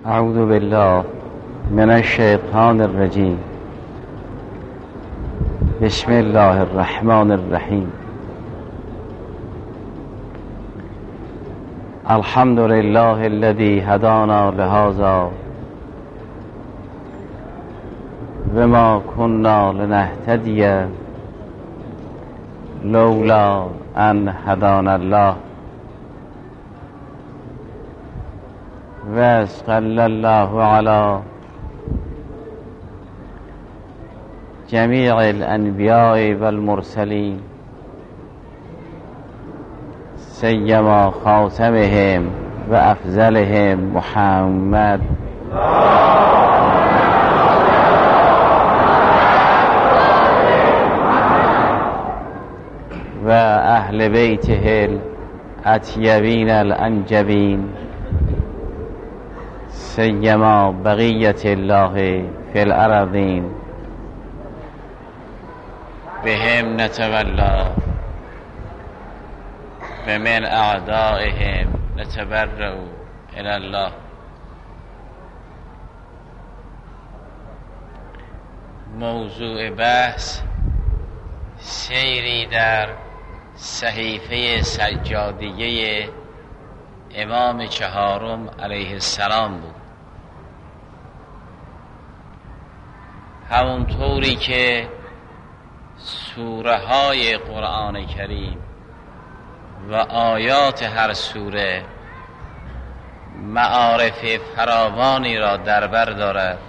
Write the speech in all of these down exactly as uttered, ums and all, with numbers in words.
اعوذ بالله من الشیطان الرجیم. بسم الله الرحمن الرحیم. الحمد لله الذي هدانا لهذا وما كنا لنهتدي لولا ان هدانا الله وصلى الله على جميع الانبیاء والمرسلین سیما خاتمهم و افضلهم محمد و اهل بیته الاطیبین الانجبین سیما بقیت الله فی الارضین بهم نتولا و من اعدائهم نتبرأ الی الله. موضوع بحث سیری در صحیفه سجادیه امام چهارم علیه السلام بود. همونطوری که سوره های قرآن کریم و آیات هر سوره معارف فراوانی را در بر دارد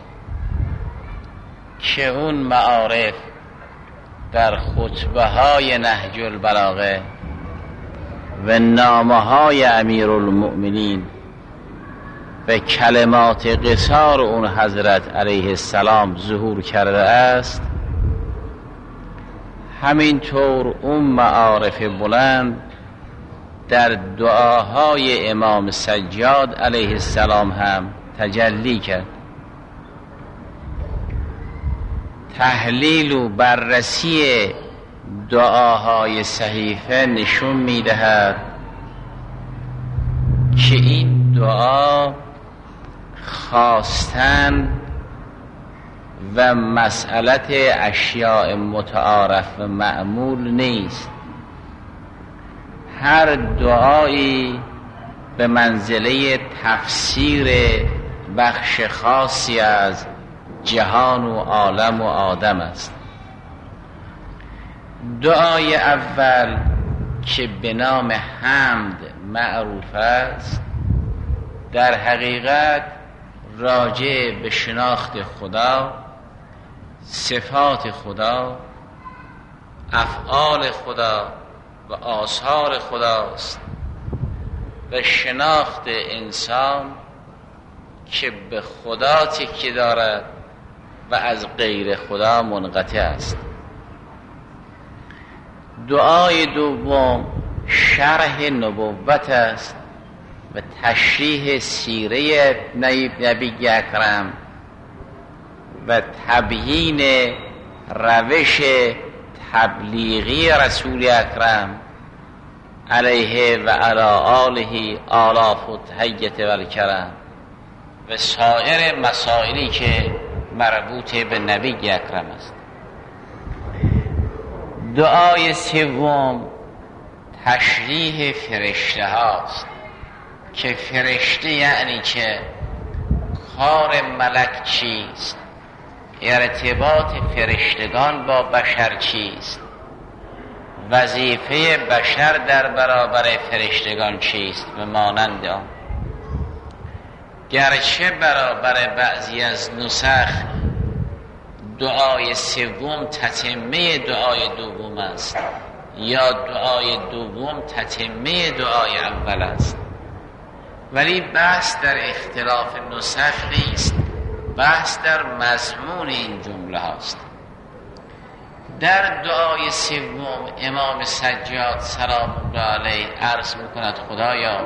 که اون معارف در خطبه های نهج البلاغه و نامه های امیر المؤمنین و کلمات قصار اون حضرت علیه السلام ظهور کرده است، همینطور اون معارف بلند در دعاهای امام سجاد علیه السلام هم تجلی کرد. تحلیل و بررسی دعاهای صحیفه نشون میدهد که این دعا خواستن و مسئلت اشیاء متعارف و معمول نیست. هر دعایی به منزله تفسیر بخش خاصی از جهان و عالم و آدم است. دعای اول که به نام حمد معروف است، در حقیقت راجع به شناخت خدا، صفات خدا، افعال خدا و آثار خداست و شناخت انسان که به خدا تکیه دارد و از غیر خدا منقطع است. دعای دوم شرح نبوت است و تشریح سیره نبی اکرم و تبیین روش تبلیغی رسول اکرم علیه و علی آله آلاف و تحیت و الکرم و سایر مسائلی که مربوط به نبی اکرم است. دعای سوم تشریح فرشته هاست که فرشته یعنی که کار ملک چیست، ارتباط فرشتگان با بشر چیست، وظیفه بشر در برابر فرشتگان چیست و مانند آن. گرچه برابر بعضی از نسخ دعای سوم تتمه دعای دوم است یا دعای دوم تتمه دعای اول است، ولی بحث در اختلاف نسخ نیست، بحث در مضمون این جمله هاست. در دعای سوم امام سجاد سلام الله علیه عرض میکند خدایا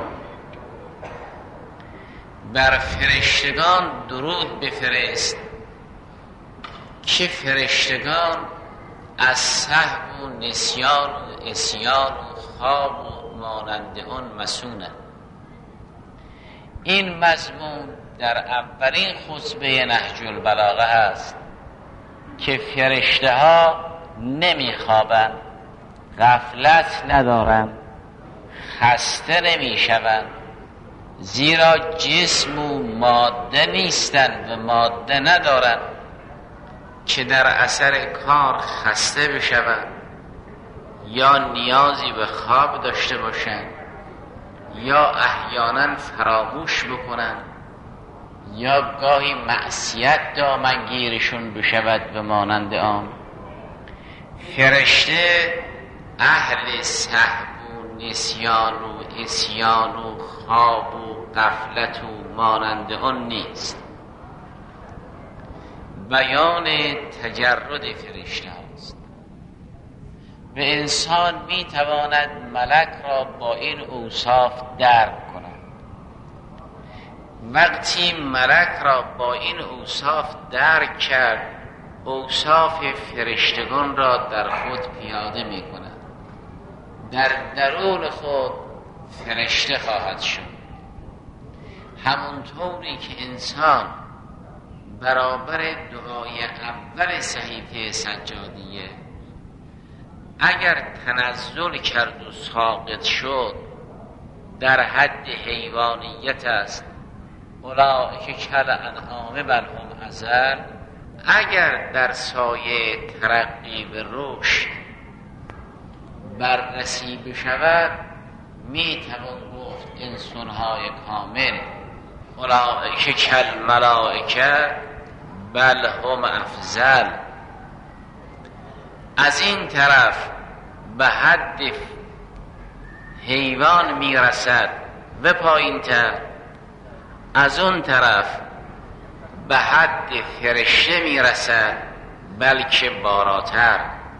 بر فرشتگان درود بفرست که فرشتگان از سهو و نسیان و عصیان و خواب و مانند اون مسونه. این مضمون در اولین خطبه نهج البلاغه هست که فرشته ها نمیخوابند، غفلت ندارند، خسته نمیشوند، زیرا جسم و ماده نیستند و ماده ندارند که در اثر کار خسته بشوند یا نیازی به خواب داشته باشند یا احیانا فراموش بکنند یا گاهی معصیت دامنگیرشون بشود به مانند آن. فرشته اهل سهو و نسیان و عصیان و خواب و غفلت و مانند آن نیست. بیان تجرد فرشته است. به انسان می تواند ملک را با این اوصاف درک کند. وقتی ملک را با این اوصاف درک کرد، اوصاف فرشتگان را در خود پیاده می کند. در درون خود فرشته خواهد شد. همونطوری که انسان برابر دعای اول صحیفه سجادیه اگر تنزل کرد و ساقط شد در حد حیوانیت است، اولئک کالانعام بل هم اضل، اگر در سایه ترقی و رشد بررسی بشود می توان گفت انسان‌های کامل اولئک کالملائکه بل هم افضل. از این طرف به حد حیوان میرسد و پایین تر، از اون طرف به حد فرشته میرسد بلکه بالاتر.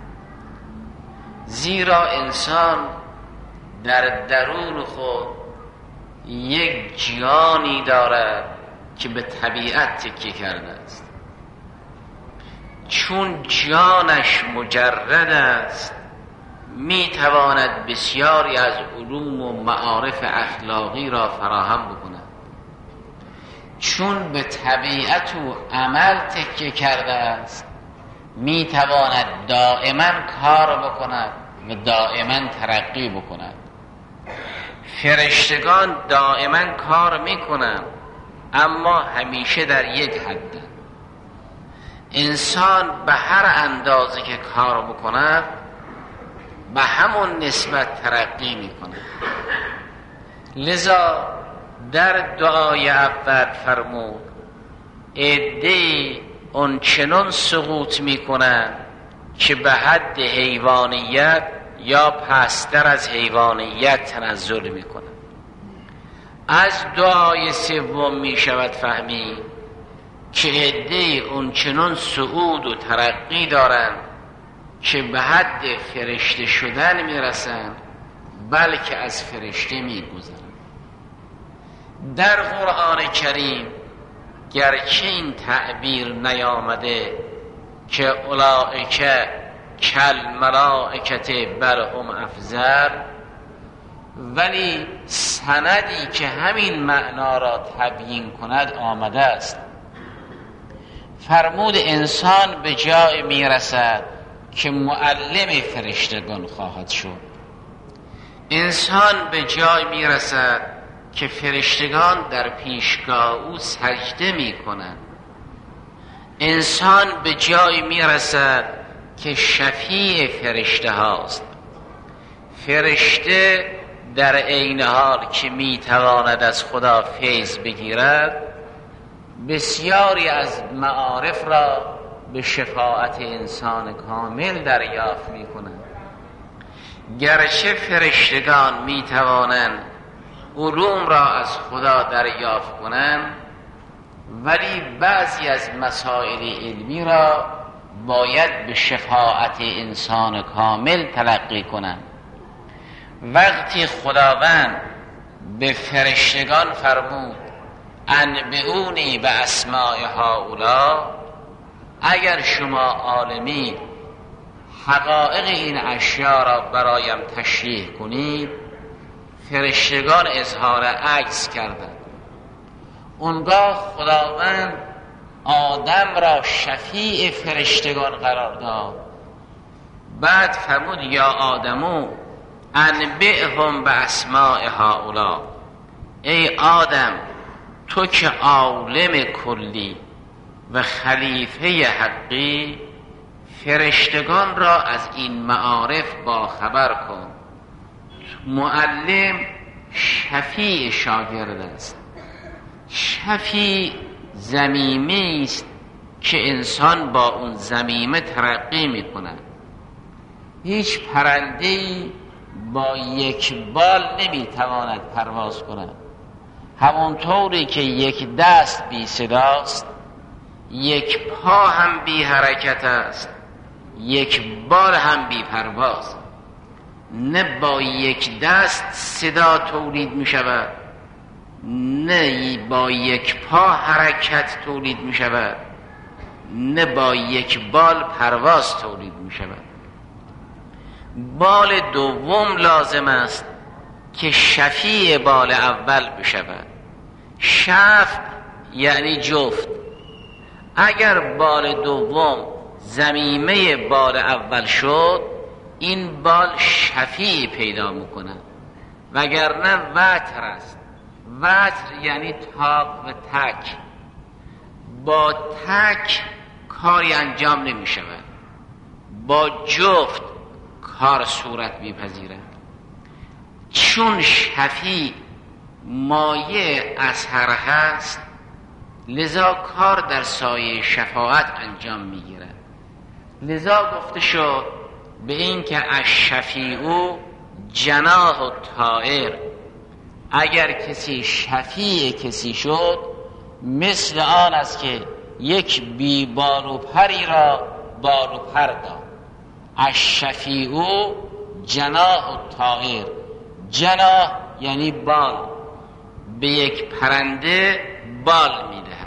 زیرا انسان در درون خود یک جانی دارد که به طبیعت تکیه کرده است. چون جانش مجرد است میتواند بسیاری از علوم و معارف اخلاقی را فراهم بکند. چون به طبیعت و عمل تکیه کرده است میتواند دائما کار بکند و دائما ترقی بکند. فرشتگان دائما کار میکنند اما همیشه در یک حد. انسان به هر اندازه که کار بکند به همون نسبت ترقی میکنه. لذا در دعای اول فرمود عده‌ای آنچنان سقوط میکنند که به حد حیوانیت یا پستر از حیوانیت تنزل میکنند. از دعای سوم میشود فهمید که عده‌ای آنچنان صعود و ترقی دارند که به حد فرشته شدن میرسند بلکه از فرشته میگذرند. در قرآن کریم گرچه این تعبیر نیامده که اولئک کالملائکه بل هم افضل، ولی سندی که همین معنا را تبیین کند آمده است. فرمود انسان به جای میرسد که معلم فرشتگان خواهد شد. انسان به جای میرسد که فرشتگان در پیشگاه او سجده میکنند. انسان به جای میرسد که شفیع فرشته هاست. فرشته در عین حال که میتواند از خدا فیض بگیرد بسیاری از معارف را به شفاعت انسان کامل دریافت می کنند. گرچه فرشتگان می توانند علوم را از خدا دریافت کنند ولی بعضی از مسائل علمی را باید به شفاعت انسان کامل تلقی کنند. وقتی خداوند به فرشتگان فرمود انبئونی به اسماء هؤلاء، اگر شما عالمی حقایق این اشیا را برایم تشریح کنید، فرشتگان اظهار عجز کردند. اونگاه خداوند آدم را شفیع فرشتگان قرار داد. بعد فرمود یا آدمو انبئهم باسماء هؤلاء، ای آدم تو که عالم کلی و خلیفه حقی، فرشتگان را از این معارف با خبر کن. معلم شفیع شاگرد است. شفیع ضمیمه است که انسان با اون ضمیمه ترقی می کند. هیچ پرنده‌ای با یک بال نمی تواند پرواز کند. همونطوری که یک دست بی صداست، یک پا هم بی حرکت است، یک بال هم بی پرواز. نه با یک دست صدا تولید می شود، نه با یک پا حرکت تولید می شود، نه با یک بال پرواز تولید می شود. بال دوم لازم است که شفیع بال اول بشود. شفع یعنی جفت. اگر بال دوم ضمیمه بال اول شد، این بال شفیع پیدا میکنه، وگرنه وتر است. وتر یعنی تاق و تک. با تک کاری انجام نمی شود، با جفت کار صورت میپذیرد. چون شفیع مایه اثر هست، لذا کار در سایه شفاعت انجام میگیرد. لذا گفته شد به این که الشفیع جناح الطائر، اگر کسی شفیع کسی شد مثل آن است که یک بی بال و پری را بال و پر داد. الشفیع جناح الطائر، جناح یعنی بال، به یک پرنده بال میدهد.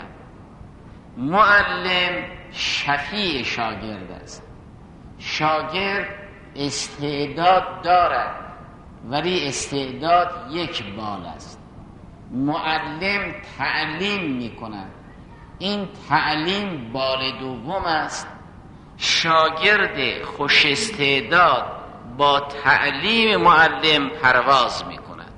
معلم شفیع شاگرد است. شاگرد استعداد دارد ولی استعداد یک بال است. معلم تعلیم میکند، این تعلیم بال دوم است. شاگرد خوش استعداد با تعلیم معلم پرواز میکند.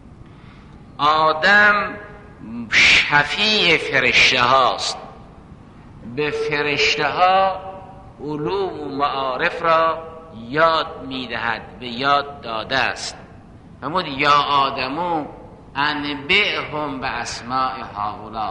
آدم شفیع فرشته هاست، به فرشته ها علوم و معارف را یاد میدهد، به یاد داده است. فرمود یا آدمو انبئهم باسماء هؤلاء.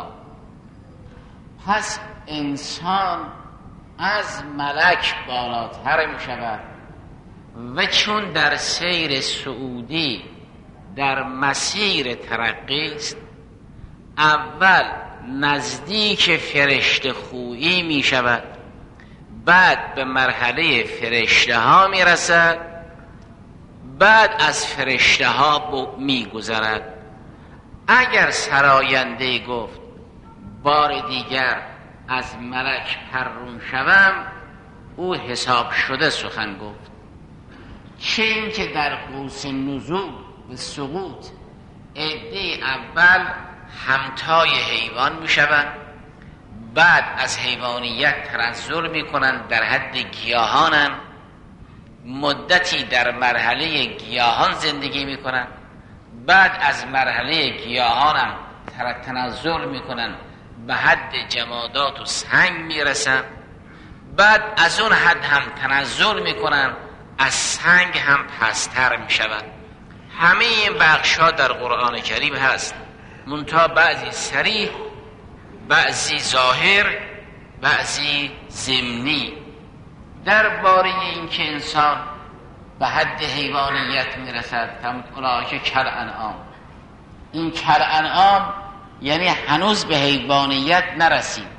پس انسان از ملک بالاتر می شود و چون در سیر صعودی در مسیر ترقی است، اول نزدیک فرشته خویی می شود، بعد به مرحله فرشته ها می رسد، بعد از فرشته ها می گذرد. اگر سراینده گفت بار دیگر از ملک پرون شوم، او حساب شده سخن گفت. چه این که در قوس نزول و سقوط عده اول همتای حیوان می شوند، بعد از حیوانیت تنزل می کنند، در حد گیاهانند، مدتی در مرحله گیاهان زندگی می کنند، بعد از مرحله گیاهانم تنزل می کنند، به حد جمادات و سنگ می رسند، بعد از اون حد هم تنزل می کنند، از سنگ هم پستر می شوند. همه این بخش ها در قرآن کریم هست، منتها بعضی صریح، بعضی ظاهر، بعضی ضمنی. درباره این که انسان به حد حیوانیت می رسد، اولئک کالانعام، این کالانعام یعنی هنوز به حیوانیت نرسید،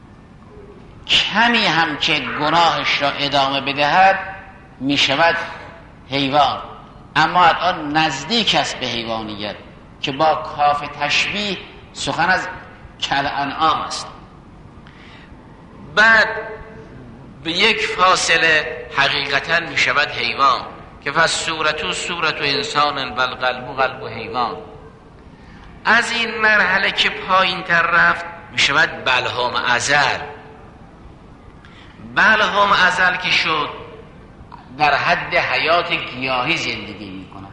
کمی هم که گناهش را ادامه بدهد می شود حیوان، اما الان نزدیک است به حیوانیت که با کاف تشبیه سخن از کالانعام است. بعد به یک فاصله حقیقتا می شود حیوان، که فصورتو صورت انسان و القلب قلب حیوان. از این مرحله که پایین تر رفت می شود بلهم ازل. بلهم ازل که شد در حد حیات گیاهی زندگی می کند.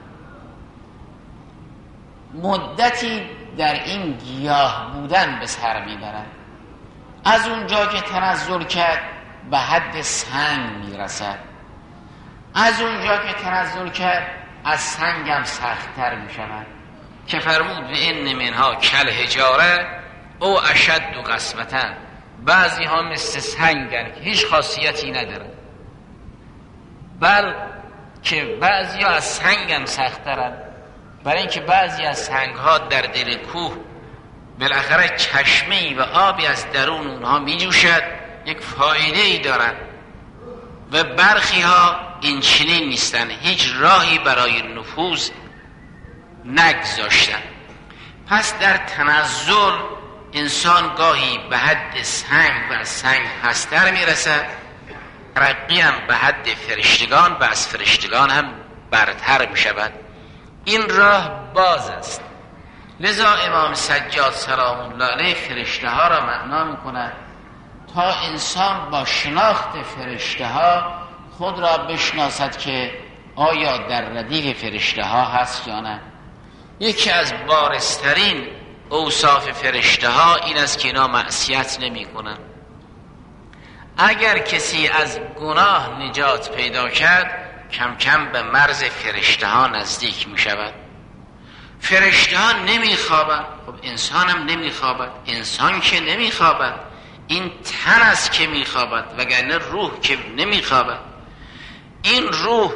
مدتی در این گیاه بودن به سر می برد. از اونجا که تنزل کرد به حد سنگ می رسد. از اونجا که تنزل کرد از سنگ هم سخت‌تر می شود که فرمود و ان منها کل حجاره او اشد و قسوة. بعضی ها مثل سنگن که هیچ خاصیتی ندارن، بل که بعضی ها از سنگ هم سخت‌ترن، برای اینکه بعضی از سنگ ها در دل کوه بالاخره چشمه‌ای و آبی از درون اونها می جوشد، یک فایده ای دارن، و برخی ها این چنین نیستن، هیچ راهی برای نفوذ نگذاشتن. پس در تنزل انسان گاهی به حد سنگ و از سنگ پستر میرسد، ترقی هم به حد فرشتگان و از فرشتگان هم برتر میشود. این راه باز است. لذا امام سجاد سلام الله علیه فرشته ها را معنا میکند تا انسان با شناخت فرشته ها خود را بشناسد که آیا در ردیف فرشته ها هست یا نه. یکی از بارزترین اوصاف فرشته ها این است که اینا معصیت نمی کنن. اگر کسی از گناه نجات پیدا کرد کم کم به مرز فرشته ها نزدیک می شود. فرشته ها نمی خوابند. خب انسان هم نمی خوابد. انسان که نمی خوابد، این تن است که می خوابد، وگرنه روح که نمی خوابد. این روح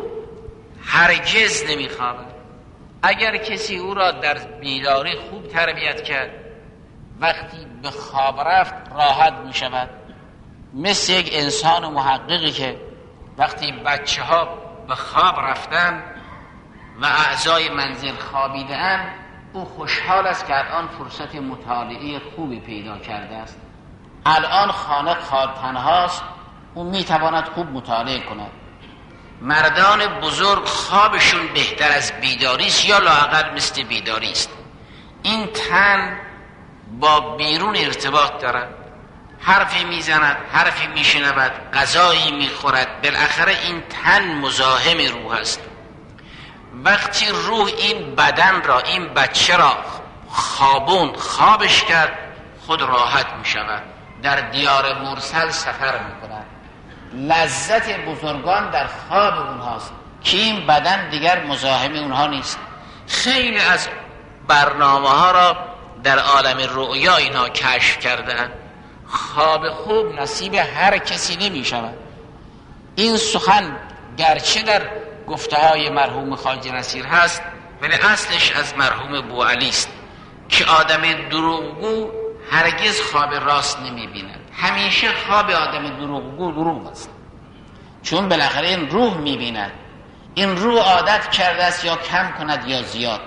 هرگز نمی خوابد. اگر کسی او را در بیداری خوب تربیت کرد، وقتی به خواب رفت راحت می شود. مثل یک انسان محققی که وقتی بچه ها به خواب رفتن و اعضای منزل خوابیدن، او خوشحال است که الان فرصت مطالعه خوبی پیدا کرده است. الان خانه خال تنهاست، او میتواند خوب مطالعه کند. مردان بزرگ خوابشون بهتر از بیداری است یا لااقل مثل بیداری است. این تن با بیرون ارتباط دارد، حرفی میزند، حرفی میشنود، غذایی میخورد، بالاخره این تن مزاحم روح است. وقتی روح این بدن را، این بچه را خوابون خوابش کرد، خود راحت میشود، در دیار مرسل سفر میکند. لذت بزرگان در خواب اونهاست که این بدن دیگر مزاحم اونها نیست. خیلی از برنامه ها را در عالم رؤیا اینها کشف کردن. خواب خوب نصیب هر کسی نمی شود. این سخن گرچه در گفته های مرحوم خواجه نصیر هست، ولی اصلش از مرحوم بوعلی است که آدم دروغگو هرگز خواب راست نمی بیند. همیشه خواب آدم دروغگو دروغ است، چون بالاخره این روح می بیند. این روح عادت کرده است یا کم کند یا زیاد.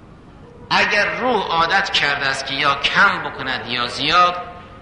اگر روح عادت کرده است که یا کم بکند یا زیاد،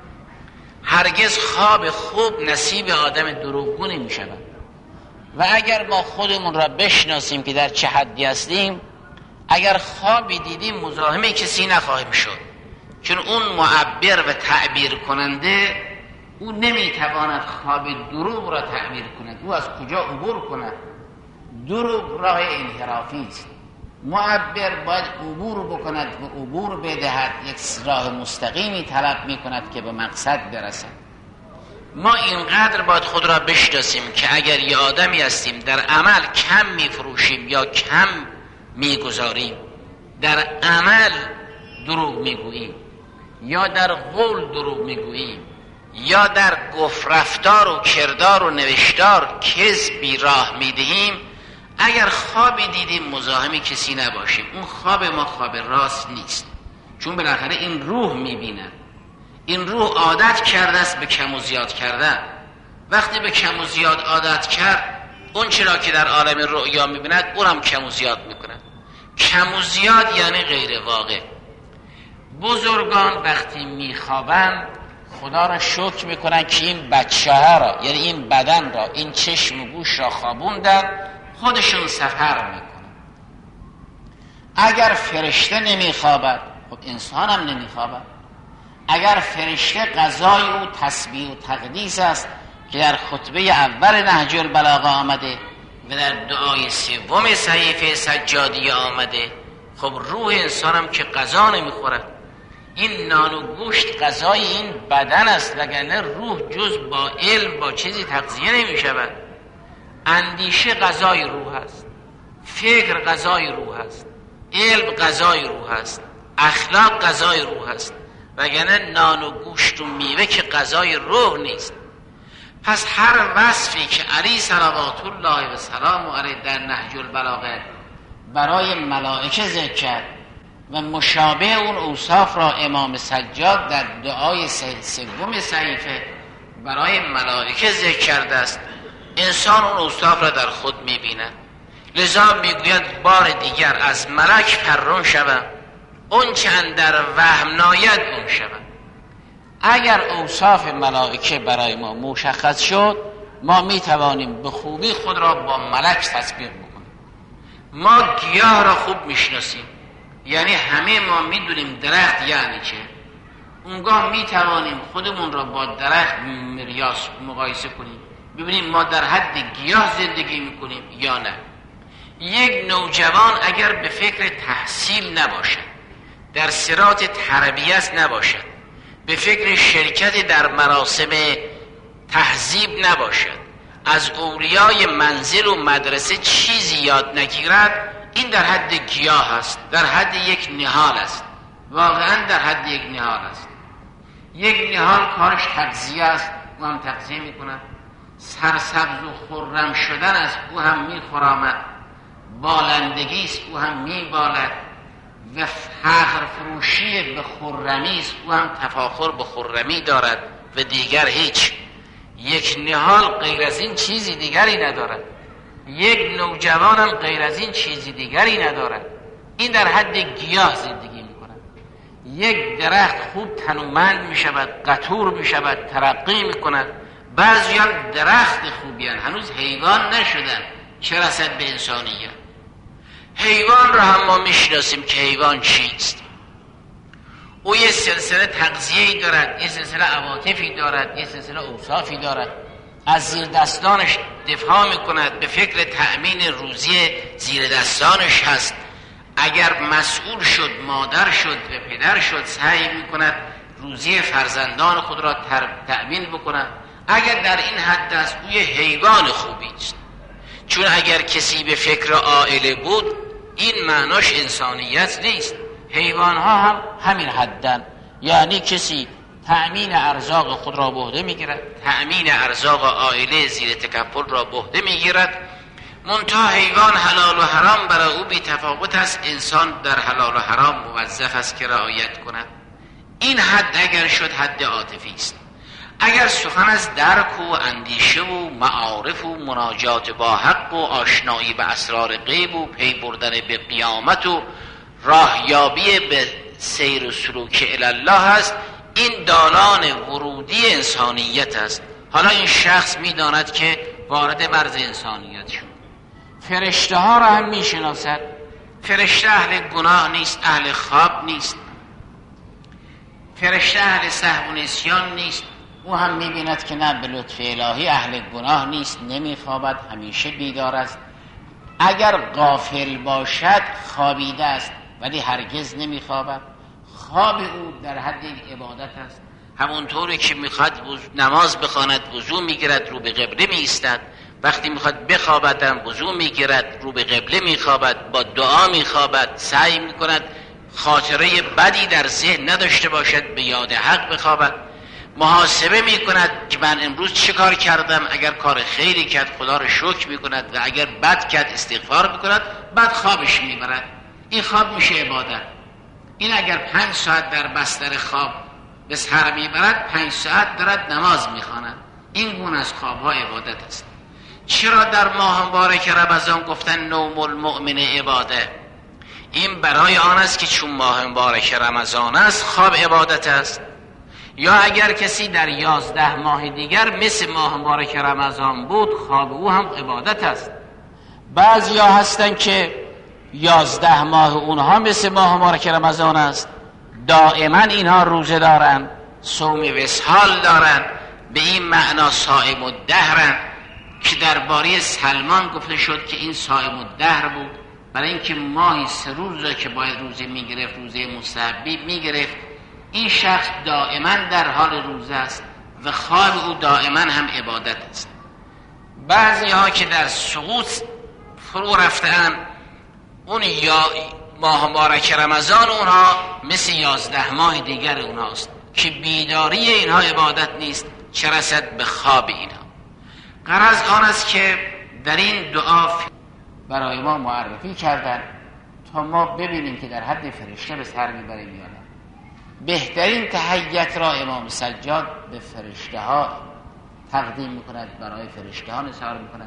هرگز خواب خوب نصیب آدم دروغگو نمی شود. و اگر ما خودمون را بشناسیم که در چه حدی هستیم، اگر خوابی دیدیم مزاحم کسی نخواهیم شد، چون اون معبر و تعبیر کننده او نمیتواند خواب دروغ را تعبیر کند. او از کجا عبور کند؟ دروغ راه انحرافی است. معبر باید عبور بکند و عبور بدهد، یک راه مستقیمی طلب میکند که به مقصد برسد. ما اینقدر باید خود را بشناسیم که اگر یه آدمی هستیم در عمل کم میفروشیم یا کم میگذاریم، در عمل دروغ میگوییم یا در قول دروغ میگوییم یا در گفت رفتار و کردار و نوشتار کذبی راه میدهیم، اگر خوابی دیدیم مزاحم کسی نباشیم. اون خواب ما خواب راست نیست، چون بالاخره این روح میبیند. این روح عادت کرده است به کم و زیاد کردن. وقتی به کم و زیاد عادت کرد، اون چرا که در عالم رؤیا میبیند اون هم کم و زیاد میکند. کم و زیاد یعنی غیر واقع. بزرگان وقتی میخوابند خدا را شکر میکنن که این بچه ها را، یعنی این بدن را، این چشم و گوش را خوابوندن، خودشون سفر میکنن. اگر فرشته نمیخوابد، خب انسان هم نمیخوابد. اگر فرشته غذای او تسبیح و تقدیس است که در خطبه اول نهج البلاغه آمده و در دعای سوم صحیفه سجادیه آمده، خب روح انسان هم که غذا نمیخورد. این نان و گوشت غذای این بدن است، وگرنه روح جز با علم با چیزی تغذیه نمی شود. اندیشه غذای روح است، فکر غذای روح است، علم غذای روح است، اخلاق غذای روح است، وگرنه نان و گوشت و میوه که غذای روح نیست. پس هر وصفی که علی صلوات الله و سلام علیه در نهج البلاغه برای ملائکه ذکر کرد و مشابه اون اوصاف را امام سجاد در دعای سوم صحیفه برای ملائکه ذکر کرده است، انسان اون اوصاف را در خود می‌بیند. لذا میگوید بار دیگر از ملک پرون شوم، اون چه اندر وهم ناید اون شوم. اگر اوصاف ملائکه برای ما مشخص شد، ما میتوانیم به خوبی خود را با ملک تسبیح بکنیم. ما گیاه را خوب میشناسیم، یعنی همه ما میدونیم درخت یعنی چه. اونگاه میتوانیم خودمون را با درخت مریاس مقایسه کنیم، ببینیم ما در حد گیاه زندگی میکنیم یا نه. یک نوجوان اگر به فکر تحصیل نباشد، در صراط تربیت نباشد، به فکر شرکت در مراسم تهذیب نباشد، از اولیای منزل و مدرسه چیزی یاد نگیرد، این در حد گیاه است، در حد یک نهال است، واقعا در حد یک نهال است. یک نهال کارش تغذیه است، او هم تغذیه میکند. سرسبز و خرم شدن است، او هم میخرامد. بالندگی است، او هم میبالد. و فخر فروشی به خرمی است، او هم تفاخر به خرمی دارد و دیگر هیچ. یک نهال غیر از این چیزی دیگری ندارد، یک نوجوان هم غیر از این چیزی دیگری ندارد. این در حد گیاه زندگی میکند. یک درخت خوب تنومند میشود، قطور میشود، ترقی میکند. بعضیان درخت خوبی هستند، هنوز حیوان نشدن، چه رسد به انسانیت. حیوان را هم ما میشناسیم که حیوان چیست. او یه سلسله تغذیه‌ای دارد، یه سلسله عواطفی دارد، یه سلسله اوصافی دارد. از زیر دستانش دفاع میکند، به فکر تأمین روزی زیر دستانش هست. اگر مسئول شد، مادر شد و پدر شد، سعی میکند روزی فرزندان خود را تأمین بکند. اگر در این حد است، او یه حیوان خوبی است. چون اگر کسی به فکر عائله بود، این معناش انسانیت نیست. حیوان ها هم همین حدن، یعنی کسی تأمین ارزاق خود را به عهده میگیرد، تأمین ارزاق عائله زیر تکفل را به عهده میگیرد. منتها حیوان حلال و حرام برای او بی تفاوت است، انسان در حلال و حرام موظف است که رعایت کند. این حد اگر شد حد عاطفی است. اگر سخن از درک و اندیشه و معارف و مناجات با حق و آشنایی به اسرار غیب و پی بردن به قیامت و راهیابی به سیر و سلوک الی الله است، این دالان ورودی انسانیت است. حالا این شخص میداند که وارد مرز انسانیت شد. فرشته ها را هم میشناسد. فرشته اهل گناه نیست، اهل خواب نیست. فرشته اهل سهو و نسیان نیست. او هم میبیند که نه، به لطف الهی اهل گناه نیست، نمیخوابد، همیشه بیدار است. اگر غافل باشد خوابیده است، ولی هرگز نمیخوابد. خواب او در حد عبادت است. همونطوری که میخواد نماز بخواند وضو میگیرد، رو به قبله میایستد. وقتی میخواد بخوابد هم وضو میگیرد، رو به قبله میخوابد، با دعا میخوابد، سعی میکند خاطره بدی در ذهن نداشته باشد، به یاد حق بخوابد. محاسبه میکند که من امروز چه کار کردم. اگر کار خیری کرد خدا رو شکر میکند و اگر بد کرد استغفار میکند، بعد خوابش میبرد. این خواب میشه عبادت. این اگر پنج ساعت در بستر خواب به سر میبرد، پنج ساعت دارد نماز میخواند. این گونه از خوابها عبادت است. چرا در ماه مبارک رمضان گفتن نوم المؤمن عباده؟ این برای آن است که چون ماه مبارک رمضان است، خواب عبادت است. یا اگر کسی در یازده ماه دیگر مثل ماه مبارک رمضان بود، خواب او هم عبادت است. بعضیا هستن که یازده ماه اونها مثل ماه مبارک رمضان است، دائما اینها روزه دارن، صوم وصال دارن، به این معنا صائم الدهرن که درباره سلمان گفته شد که این صائم الدهر بود، برای اینکه ماهی سه روز را که باید روزه میگرفت، روزه مستحبی میگرفت. این شخص دائما در حال روزه است و خواب او دائما هم عبادت است. بعضی ها که در سقوط فرو رفتن، اون یا ماه مبارک رمضان اونها مثل یازده ماه دیگر اونهاست که بیداری اینها عبادت نیست، چه رسد به خواب اینها. غرض آن است که در این دعا برای ما معرفی کردن تا ما ببینیم که در حد فرشته به سر میبریم یا نه. بهترین تحیت را امام سجاد به فرشته ها تقدیم میکند، برای فرشته ها نثار میکند.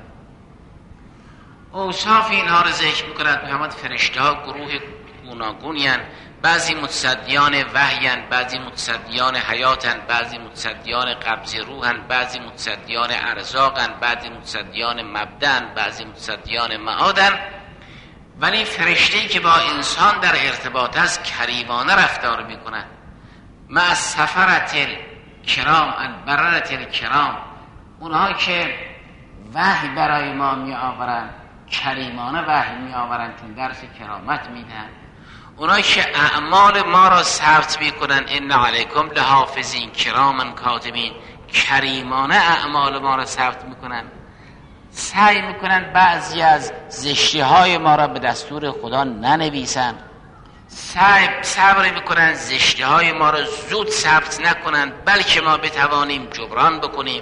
اوصاف اینها را ذکر میکند. محمد فرشته ها گروه گوناگونی هستند، بعضی متصدیان وحی هستند، بعضی متصدیان حیات هستند، بعضی متصدیان قبض روح هستند، بعضی متصدیان ارزاق هستند، بعضی متصدیان مبدأ هستند، بعضی متصدیان معاد هستند. ولی فرشته‌ای که با انسان در ارتباط است کریمانه رفتار میکند. مع السفرة الکرام البررة الکرام، اونها که وحی برای ما می آورند کریمانه وحی می آورند، چون درس کرامت میدن. اونایی که اعمال ما را ثبت میکنن، ان علیکم لحافظین کراما کاتبین، کریمانه اعمال ما را ثبت میکنن. سعی میکنن بعضی از زشتی های ما را به دستور خدا ننویسن، سعی صبر میکنن زشتی های ما را زود ثبت نکنن، بلکه ما بتوانیم جبران بکنیم.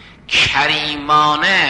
کریمانه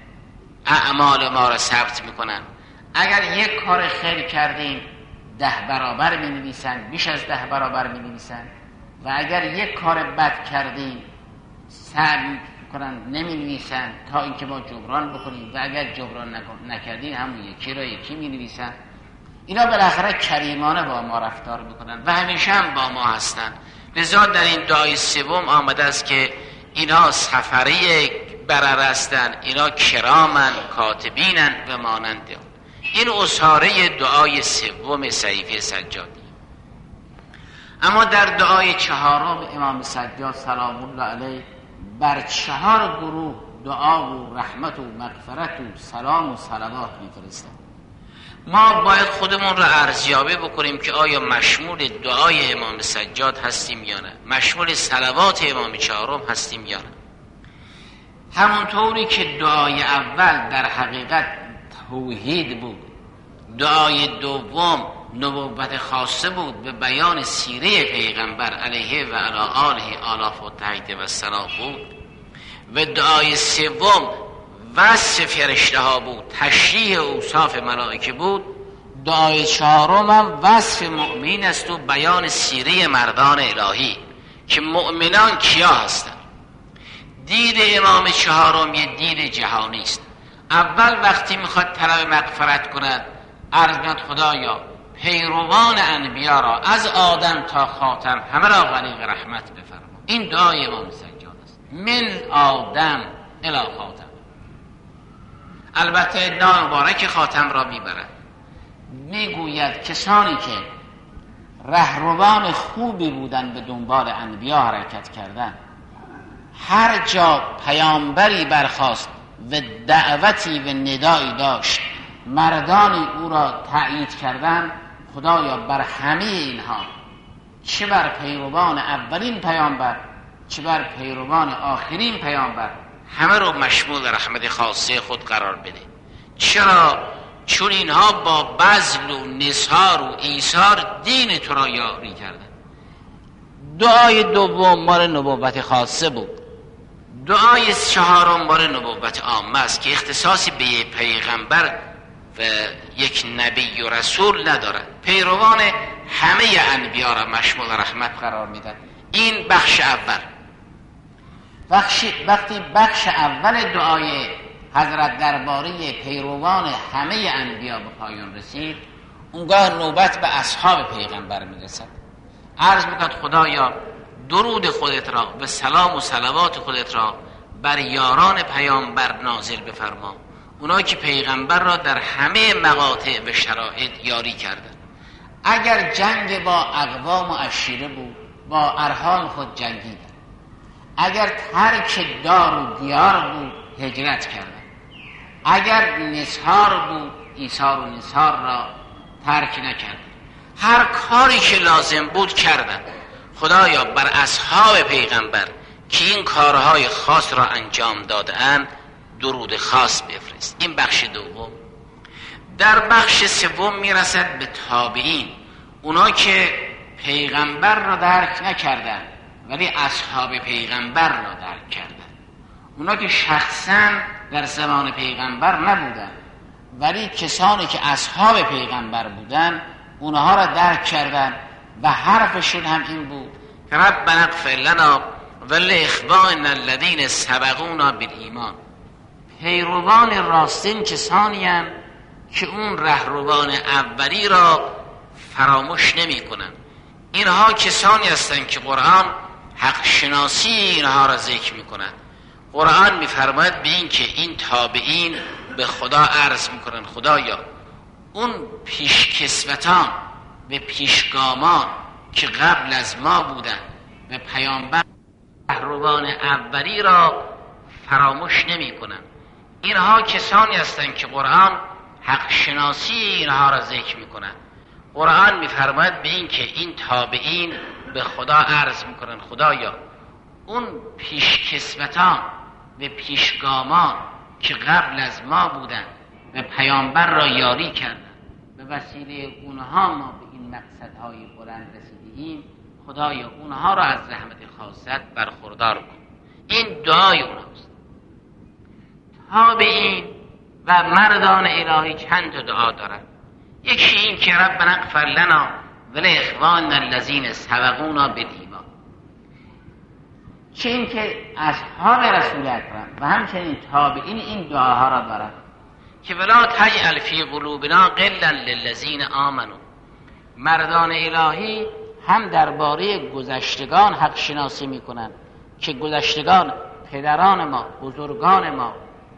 اعمال ما را ثبت میکنن. اگر یک کار خیر کردیم ده برابر می نویسن، بیش از ده برابر می نویسن، و اگر یک کار بد کردیم سعی میکنن نمی نویسن تا اینکه ما جبران بکنیم، و اگر جبران نکردیم همون یکی را یکی می نویسن. اینا بالاخره کریمانه با ما رفتار میکنن و همیشه هم با ما هستن. لذا در این دعای سوم آمده است که اینا سفری برر هستن، اینا کرامن کاتبینن و مانند اون. این اصاره دعای سوم صحیفه سجادی. اما در دعای چهارم امام سجاد سلام الله علیه بر چهار گروه دعا و رحمت و مغفرت و سلام و صلوات میفرستند. ما باید خودمون را ارزیابی بکنیم که آیا مشمول دعای امام سجاد هستیم یا نه، مشمول صلوات امام چهارم هستیم یا نه. همونطوری که دعای اول در حقیقت توحید بود، دعای دوم نبوت خاصه بود به بیان سیره پیغمبر علیه و علی آله آلاف و تحیید و سلام بود، و دعای سوم وصف فرشته ها بود، تشریح اوصاف ملائکه بود، دعای چهارم هم وصف مؤمن است و بیان سیره مردان الهی که مؤمنان کیا هستند. دید امام چهارم یه دید جهانی است. اول وقتی میخواد طلب مغفرت کند عرض کند خدایا پیروان انبیا را از آدم تا خاتم همه را غریق رحمت بفرما. این دعای امام سجاد است، من آدم الی خاتم. البته ادعا مبارک خاتم را میبرد، میگوید کسانی که رهروان خوبی بودن به دنبال انبیا حرکت کردن، هر جا پیامبری برخاست و دعوتی و ندایی داشت مردانی او را تأیید کردن، خدایا بر همه اینها، چه بر پیروان اولین پیامبر چه بر پیروان آخرین پیامبر، همه رو مشمول رحمت خاصه خود قرار بده. چرا؟ چون اینها با بذل و نثار و ایثار دین تو را یاری کردن. دعای دوم مال نبوت خاصه بود. دعای چهارم مال نبوت عامه است که اختصاصی به پیغمبر و یک نبی و رسول ندارد. پیروان همه انبیا را مشمول رحمت قرار میدن. این بخش اول. بخش وقتی بخش اول دعای حضرت درباره پیروان همه انبیا به پایان رسید، اونگاه نوبت به اصحاب پیغمبر میرسد. عرض میکند خدایا درود خودت را و سلام و صلوات خودت را بر یاران پیامبر نازل بفرما، اونا که پیغمبر را در همه مقاطع و شرایط یاری کردند. اگر جنگ با اقوام و عشیره بود با ارحام خود جنگیدن، اگر ترک دار و دیار بود هجرت کردن، اگر نصار بود ایثار و نصار را ترک نکردن، هر کاری که لازم بود کردن. خدایا بر اصحاب پیغمبر که این کارهای خاص را انجام دادند درود خاص بفرست. این بخش دوم. در بخش سوم میرسد به تابعین، اونا که پیغمبر را درک نکردن ولی اصحاب پیغمبر را درک کردن، اونا که شخصا در زمان پیغمبر نبودن ولی کسانی که اصحاب پیغمبر بودن اونها را درک کردن و حرفشون هم این بود که ربنا اغفر لنا ولاخواننا الذین سبقونا بالایمان. پیروان راستین کسانی هستند که اون رهروان اولی را فراموش نمی کنند. اینها کسانی هستند که قرآن حق شناسی اینها را ذکر می کنند. قرآن می فرماید به این که این تابعین به خدا عرض می کنند خدایا اون پیشکسوتان و پیشگامان که قبل از ما بودند و پیامبر رهروان اولی را فراموش نمی کنند. اینها کسانی هستند که قرآن حق شناسی اینها را ذکر می کنند. قرآن می فرماید به این که این تابعین به خدا عرض می کنند خدایا اون پیشکسوتان و پیشگامان که قبل از ما بودند و پیامبر را یاری کردند، به وسیله اونها ما به این مقصدهای بلند رسیدیم، خدایا اونها را از رحمت خاصت برخوردار کن. این دعای اونهاست. تابعین و مردان الهی چند تا دعا دارند. یکی این که ربنا اغفر لنا ولاخواننا الذین سبقونا بالایمان، که این که اصحاب رسول اکرم و همچنین تابعین این دعاها را دارند که ولا تجعل فی قلوبنا غلا للذین آمنوا. مردان الهی هم درباره گذشتگان حق شناسی میکنند که گذشتگان پدران ما، بزرگان ما،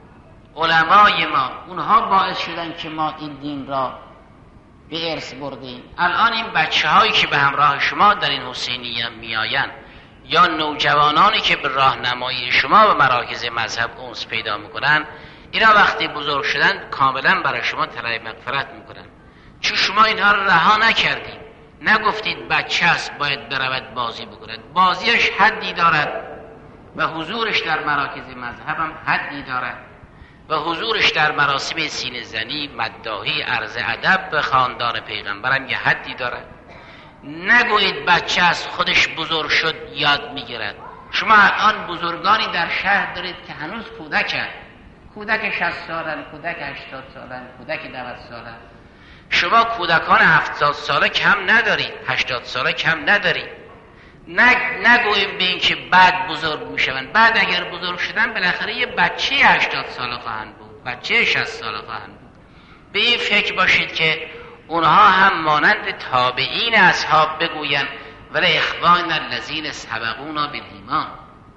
علمای ما، اونها باعث شدن که ما این دین را به ارث بردیم. الان این بچه هایی که به همراه شما در این حسینیه میآیند یا نوجوانانی که به راهنمایی شما به مراکز مذهب انس پیدا میکنن، اینا وقتی بزرگ شدن کاملا برای شما طلب مغفرت میکنن، چون شما اینها رو رها نکردید. نگفتید بچه است باید برود بازی بکند. بازیش حدی دارد و حضورش در مراکز مذهب هم حدی دارد و حضورش در مراسم سینه زنی، مداحی، عرض ادب به خاندان پیغمبرم یه حدی دارد. نگویید بچه است خودش بزرگ شد یاد میگیرد. شما الان بزرگانی در شهر دارید که هنوز کودکن، کودک شصت سالن، کودک هشتاد سالن، کودک نود سالن. شما کودکان هفتاد ساله کم ندارید، هشتاد ساله کم ندارید. نگ... نگوییم به این که بعد بزرگ میشوند. بعد اگر بزرگ شدن بالاخره یه بچه هشتاد ساله خواهند بود، بچه شصت ساله خواهند بود. به این فکر باشید که اونها هم مانند تابعین اصحاب بگویند ولاخواننا الذین سبقونا بالایمان.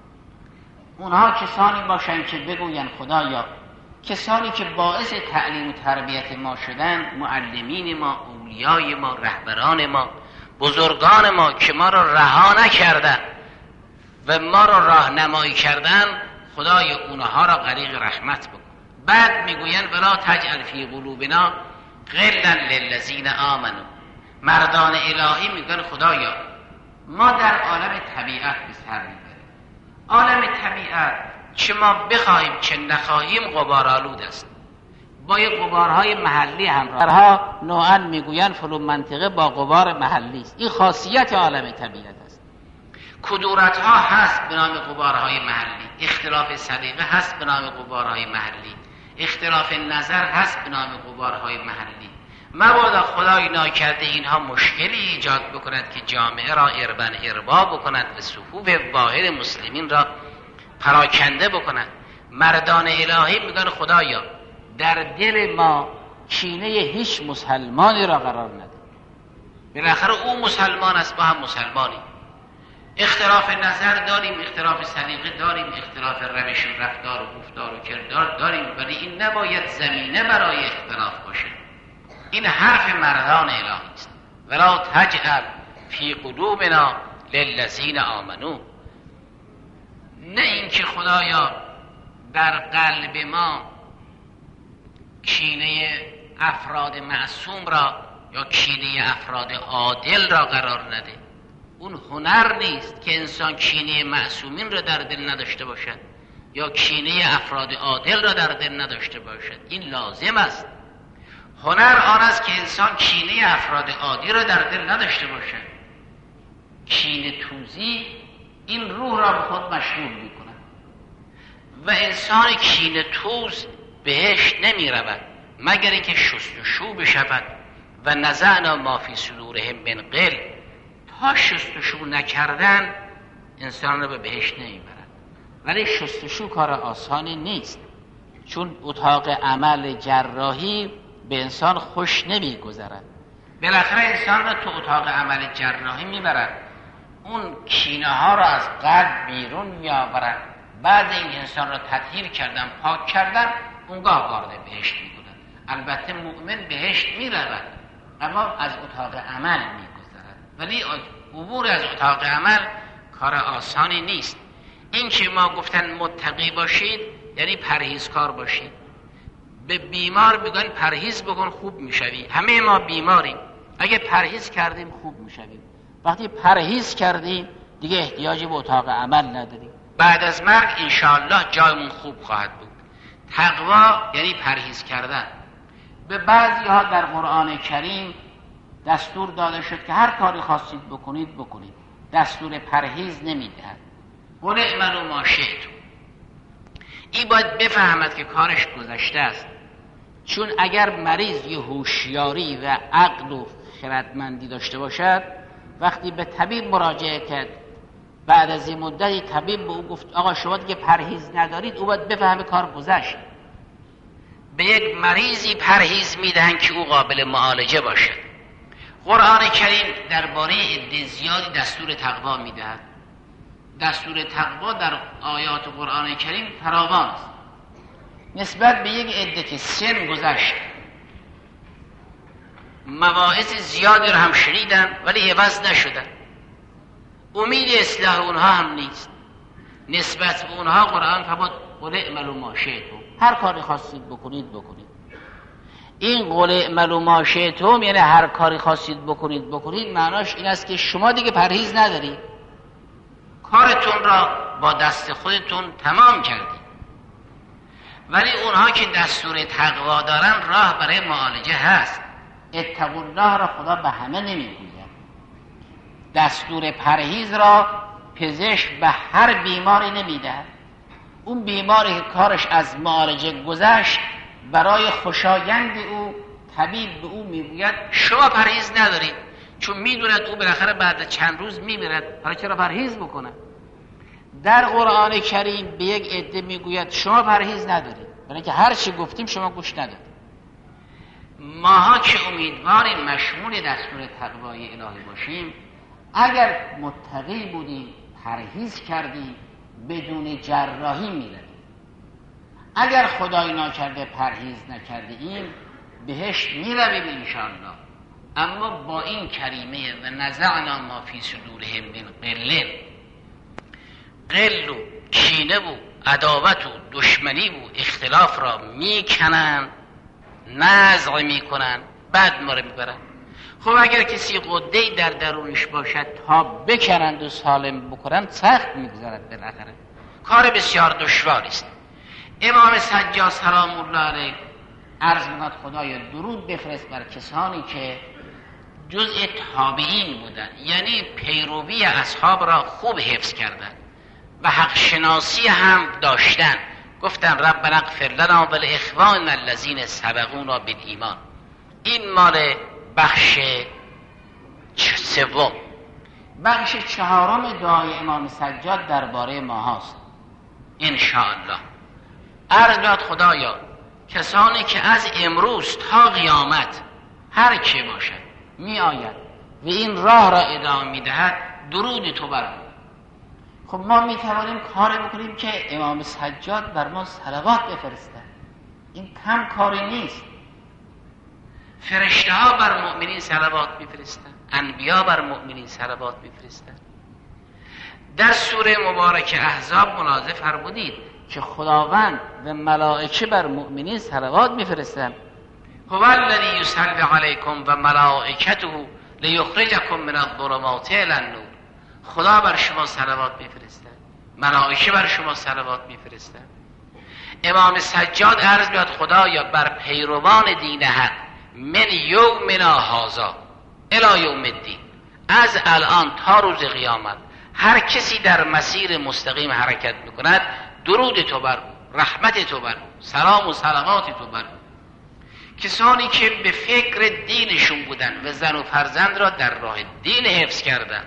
اونها کسانی باشند که بگویند خدایا کسانی که باعث تعلیم و تربیت ما شدن، معلمین ما، اولیای ما، رهبران ما، بزرگان ما که ما را رها نکردن و ما را راهنمایی کردن، خدای اونها را غریق رحمت بکن. بعد میگویند ولا تجعل فی قلوبنا غلا للذین آمنوا. مردان الهی میگن خدایا ما در عالم طبیعت به سر میبریم. عالم طبیعت چه ما بخواهیم چه نخواهیم غبارآلود است، با یه غبارهای محلی همراهها. نوعا میگویند فلان منطقه با غبار محلی است. این خاصیت عالم طبیعت است. کدورت ها هست به نام غبارهای محلی، اختلاف سلیقه هست به نام غبارهای محلی، اختلاف نظر هست به نام غبارهای محلی. مبادا خدای ناکرده اینها مشکلی ایجاد بکند که جامعه را اربن اربا بکند و صفوف واحد مسلمین را پراکنده بکنند. مردان الهی میگن خدایا در دل ما کینه هیچ مسلمانی را قرار نده. بالاخره او مسلمان است، با هم مسلمانیم. اختلاف نظر داریم، اختلاف سلیقه داریم، اختلاف روش و رفتار و گفتار و کردار داریم، ولی این نباید زمینه برای اختلاف باشه. این حرف مردان الهی است. ولا تجعل فی قلوبنا للذین آمنوا. نه اینکه خدایا در قلب ما کینه افراد معصوم را یا کینه افراد عادل را قرار نده. اون هنر نیست که انسان کینه معصومین را در دل نداشته باشد یا کینه افراد عادل را در دل نداشته باشد. این لازم است. هنر آن است که انسان کینه افراد عادی را در دل نداشته باشد. کینه توزی این روح را به خود مشغول می کند و انسان کینه توز بهش نمی رود مگر اینکه شست و شو بشود و نزعنا ما فی صدورهم من غل. تا شست و شو نکردن انسان را به بهشت نمی برد. ولی شست و شو کار آسانی نیست، چون اتاق عمل جراحی به انسان خوش نمی گذرد. بالاخره انسان را تو اتاق عمل جراحی می برد، اون کینه ها را از قلب بیرون می آورد. بعد این انسان را تطهیر کردن، پاک کردن، اونگاه وارد بهشت می کنند. البته مؤمن بهشت می رود اما از اتاق عمل می گذرد. ولی عبور از اتاق عمل کار آسانی نیست. این که ما گفتن متقی باشید یعنی پرهیزکار باشید. به بیمار میگن پرهیز بکن خوب میشوی. همه ما بیماریم، اگه پرهیز کردیم خوب میشویم. وقتی پرهیز کردیم دیگه احتیاجی به اتاق عمل نداریم. بعد از مرگ انشاءالله جایمون خوب خواهد بود. تقوا یعنی پرهیز کردن. به بعضی ها در قرآن کریم دستور داده شد که هر کاری خواستید بکنید بکنید، دستور پرهیز نمیدهد. قل اعملوا ما شئتم. این باید بفهمد که کارش گذشته است، چون اگر مریض یه هوشیاری و عقل و خردمندی داشته باشد، وقتی به طبیب مراجعه کرد بعد از این مدتی طبیب به او گفت آقا شما دیگه پرهیز ندارید، او باید بفهمه کار گذشت. به یک مریضی پرهیز میدهند که او قابل معالجه باشد. قرآن کریم درباره عده زیادی دستور تقوا میدهد. دستور تقوا در آیات قرآن کریم فراوان است. نسبت به یک عده که سن گذشت، مواعظ زیادی رو هم شنیدن ولی عوض نشدن، امید اصلاح اونها هم نیست. نسبت به اونها قرآن فرمود قل اعملوا ما شئتم، هر کاری خواستید بکنید بکنید. این قل اعملوا ما شئتم یعنی هر کاری خواستید بکنید بکنید معناش این است که شما دیگه پرهیز ندارید، کارتون را با دست خودتون تمام کردید. ولی اونها که دستور تقوا دارن راه برای معالجه هست. اتقوا الله را خدا به همه نمیگوید. دستور پرهیز را پزشک به هر بیماری نمیده. اون بیماری که کارش از معالجه گذشت، برای خوشایند او طبیب به او میگوید شما پرهیز ندارید، چون میدوند او بالاخره بعد چند روز میمیرد، حالا چرا پرهیز بکنه؟ در قرآن کریم به یک عده میگوید شما پرهیز ندارید، برای که هر چی گفتیم شما گوش ندارید. ماها که امیدواریم مشمول دستور تقوای الهی باشیم، اگر متقی بودیم پرهیز کردیم بدون جراحی میرویم. اگر خدای ناکرده پرهیز نکردیم بهشت میرویم انشاءالله. اما با این کریمه و نزعنا ما فی صدورهم من غل، غل و کینه و عداوت و دشمنی و اختلاف را میکنن، نزع میکنن، بعد ما رو میبرن. خب اگر کسی قده‌ای در درونش باشد تا بکنند و سالم بکنند سخت میگذرد، بالاخره کار بسیار دشواری است. امام سجاد سلام الله علیه عرض می‌کند خدایا درود بفرست بر کسانی که جزء تابعین بودند، یعنی پیروی اصحاب را خوب حفظ کردند و حق شناسی هم داشتن. گفتن ربنا اغفر لنا ولاخواننا الذین سبقونا بالایمان. این مال بخش سوم. بخش چهارم دعای امام سجاد درباره ما هاست ان شاء الله. عرض داد خدایا کسانی که از امروز تا قیامت هر کی باشد می آید و این راه را ادامه می دهد درود تو بر ما. خب ما می توانیم کاری بکنیم که امام سجاد بر ما صلوات بفرسته. این کم کاری نیست. فرشته ها بر مؤمنین صلوات میفرستند. انبیا بر مؤمنین صلوات میفرستند. در سوره مبارک احزاب ملاحظه فرمودید که خداوند و ملائکه بر مؤمنین صلوات میفرستند. هو الذی یصلی علیکم و ملائکته لیخرجکم من الظلمات الی النور. خدا بر شما صلوات میفرستند، ملائکه بر شما صلوات میفرستند. امام سجاد عرض میاد خدایا بر پیروان دین حق من یومنا هذا الی یوم الدین، از الان تا روز قیامت هر کسی در مسیر مستقیم حرکت میکند درود تو بر او، رحمت تو بر او، سلام و صلوات تو بر او. کسانی که به فکر دینشون بودن و زن و فرزند را در راه دین حفظ کردن.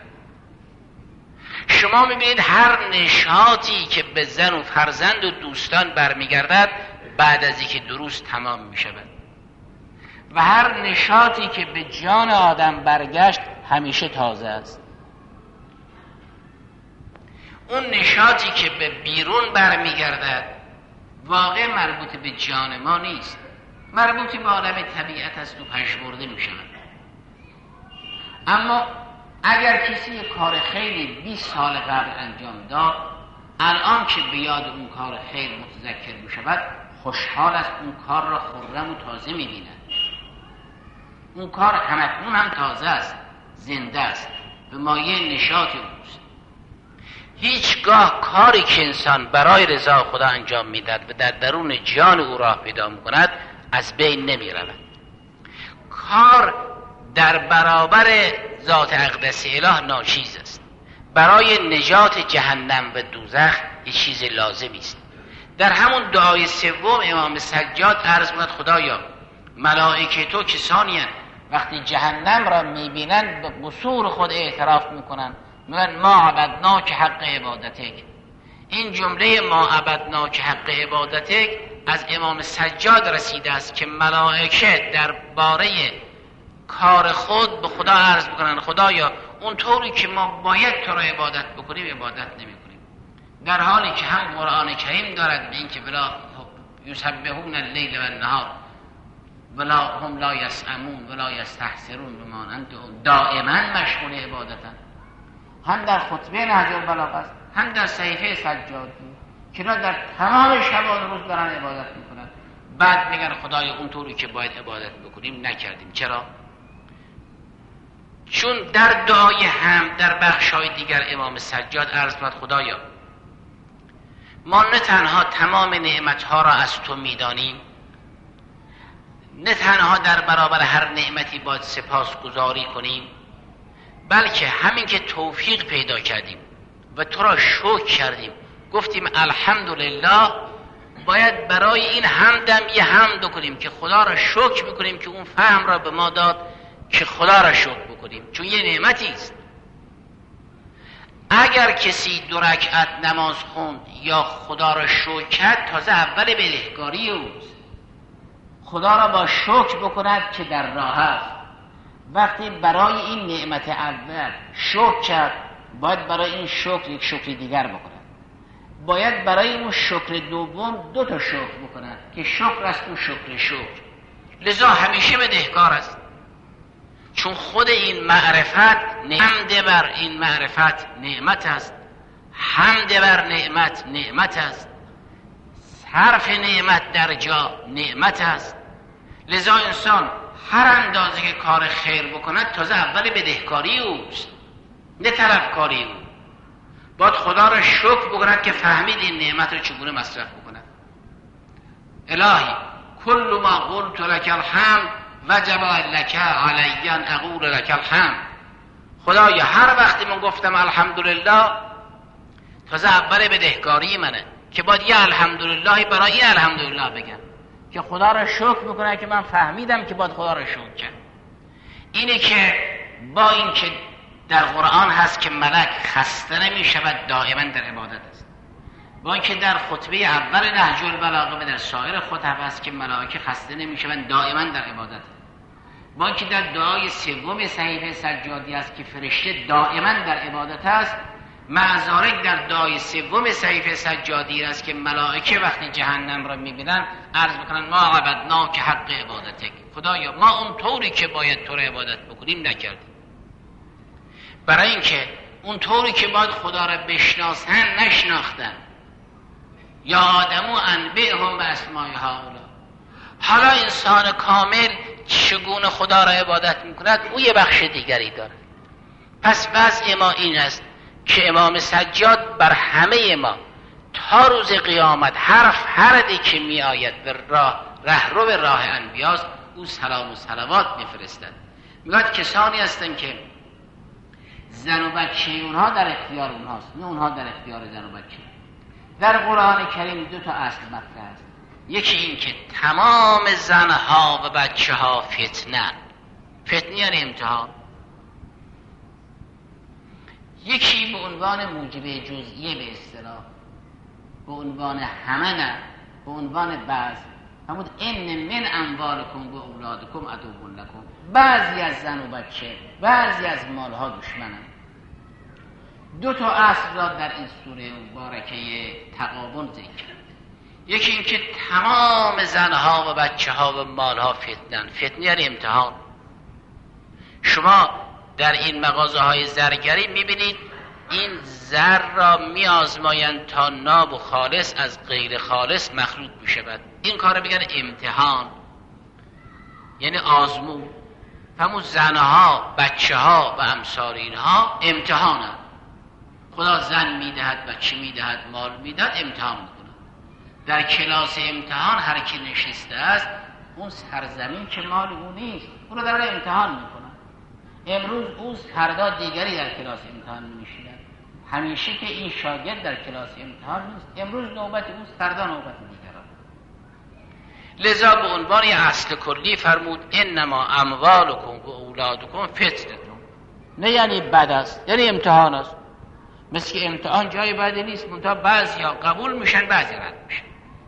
شما میبینید هر نشاطی که به زن و فرزند و دوستان برمیگردد بعد از اینکه دروس تمام میشود و هر نشاطی که به جان آدم برگشت همیشه تازه است. اون نشاطی که به بیرون برمیگردد واقع مربوط به جان ما نیست، مربوط به عالم طبیعت است و پژمرده میشود. اما اگر کسی کار خیلی بیست سال قبل انجام داد، الان که به یاد اون کار خیر متذکر میشود خوشحال است، اون کار را خرم و تازه میبیند. اون کار همکنون هم تازه است، زنده است، به مایه نشاط اوست. هیچگاه کاری که انسان برای رضا خدا انجام میدهد و در درون جان او راه پیدا میکند از بین نمی رود. کار در برابر ذات اقدس اله ناچیز است. برای نجات جهنم و دوزخ یک چیز لازمی است. در همون دعای سوم امام سجاد عرض می‌کند خدایا ملائکه تو کسانی هستند وقتی جهنم را میبینند به قصور خود اعتراف میکنند، میگن ما عبدناک حق عبادتک. این جمله ما عبدناک حق عبادتک از امام سجاد رسیده است که ملائکه در باره کار خود به خدا عرض میکنن خدایا اون طوری که ما باید تو را عبادت بکنیم عبادت نمی کنیم، در حالی که هم قرآن کریم دارد به این که ولا یسبحون اللیل و النهار ولا هم لا یسأمون ولا یستحسرون بمانند دائما مشغول عبادتن. هم در خطبه نهج البلاغه است، هم در صحیفه سجادی که در تمام شبان روز دارن عبادت میکنن، بعد میگن خدایا اون طوری که باید عبادت بکنیم نکردیم. چرا؟ چون در دعای هم در بخشای دیگر امام سجاد عرض کرد خدایا ما نه تنها تمام نعمتها را از تو میدانیم، نه تنها در برابر هر نعمتی باید سپاس گزاری کنیم، بلکه همین که توفیق پیدا کردیم و تو را شکر کردیم گفتیم الحمدلله، باید برای این حمدم یه حمد کنیم که خدا را شکر بکنیم که اون فهم را به ما داد که خدا را شکر بکنیم، چون یه نعمتی است. اگر کسی دو رکعت نماز خوند یا خدا را شکر کرد تازه اول بدهکاری اوست. خدا را با شکر بکند که در راه است. وقتی برای این نعمت اول شکر کرد باید برای این شکر یک شکر دیگر بکند، باید برای اون شکر دوم دو تا شکر بکند که شکر است و شکر شکر. لذا همیشه بدهکار است، چون خود این معرفت حمد بر این معرفت نعمت است، حمد بر نعمت نعمت است، صرف نعمت در جا نعمت است. لذا انسان هر اندازه که کار خیر بکند تازه اول بدهکاری اوست نه طلبکاری او. باید خدا را شکر بکند که فهمید این نعمت رو چگونه مصرف بکند. الهی کل ما قلت لك الحمد وجب لك علی ان اقول لك الحمد. خدایا هر وقتی من گفتم الحمدلله تازه اول بدهکاری منه که باید یه الحمدلله برای یه الحمدلله بگم که خدا را شکر بکنه که من فهمیدم که باید خدا را شکر کرد. اینه که با این که در قرآن هست که ملک خسته نمی شود دائما در عبادت است، با این که در خطبه اول نهج البلاغه و در سایر خطب هست که ملائکه خسته نمی شود دائما در عبادت است، با این که در دعای سوم صحیفه سجادی است که فرشته دائما در عبادت است، معذارک در دعای سوم صحیفه سجادی است که ملائکه وقتی جهنم را میبینن عرض میکنن ما عبدناک حق عبادتک. خدایا ما اون طوری که باید تو را عبادت بکنیم نکردیم. برای اینکه اون طوری که باید خدا را بشناسن نشناختن. یا آدمو انبئهم باسماء هؤلاء. حالا انسان کامل چگونه خدا را عبادت میکند او یه بخش دیگری داره. پس وضع ما این است که امام سجاد بر همه ما تا روز قیامت حرف هردی که می آید به راه رهرو راه انبیاست او سلام و صلوات میفرستد. میگوید کسانی هستن که زن و بچه اونها در اختیار اونهاست، نه اونها در اختیار زن و بچه. در قرآن کریم دو تا اصل مطرح است. یکی این که تمام زنها و بچه ها فتنه، فتنه یعنی امتحان. یکی به عنوان موجب جزئیه به اصطلاح، به عنوان همه نه، به عنوان بعض. همون ان من اموالکم و اولادکم عدو لکم. بعضی از زن و بچه، بعضی از مالها دشمنن. دو تا اصل را در این سوره مبارکه تغابن ذکر. یکی این که تمام زنها و بچه ها و مالها فتنن. فتنه یعنی امتحان. شما در این مغازه های زرگری میبینید این زر را میآزمایند تا ناب و خالص از غیر خالص مخلوط میشود. این کار میگن امتحان، یعنی آزمون. همون زنها، بچه ها و امثال اینها امتحانند. خدا زن میدهد، بچه میدهد، مال میدهد، امتحان میکنه. در کلاس امتحان هر کی نشسته است اون سرزمین که مال اون نیست اون رو داره امتحان میکنه. امروز او فردا دیگری در کلاس امتحان میشیند. همیشه که این شاگرد در کلاس امتحان نیست، امروز نوبت او، فردا نوبت دیگران. لذا به عنوان اصل کلی فرمود انما اموالکم و اولادکم فتنه. نه یعنی بد است، یعنی امتحان است. مثل که امتحان جای بدی نیست، منتها بعضیا قبول میشن بعضی رد میشن.